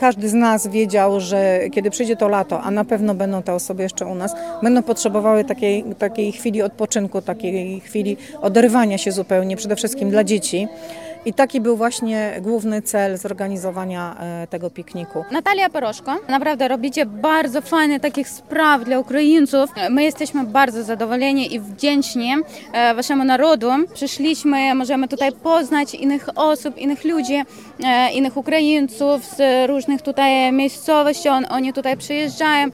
każdy z nas wiedział, że kiedy przyjdzie to lato, a na pewno będą te osoby jeszcze u nas, będą potrzebowały takiej chwili odpoczynku, takiej chwili oderwania się zupełnie, przede wszystkim dla dzieci. I taki był właśnie główny cel zorganizowania tego pikniku. Natalia Poroszko, naprawdę robicie bardzo fajne takich spraw dla Ukraińców. My jesteśmy bardzo zadowoleni i wdzięczni waszemu narodu. Przyszliśmy, możemy tutaj poznać innych osób, innych ludzi, innych Ukraińców z różnych tutaj miejscowości. Oni tutaj przyjeżdżają.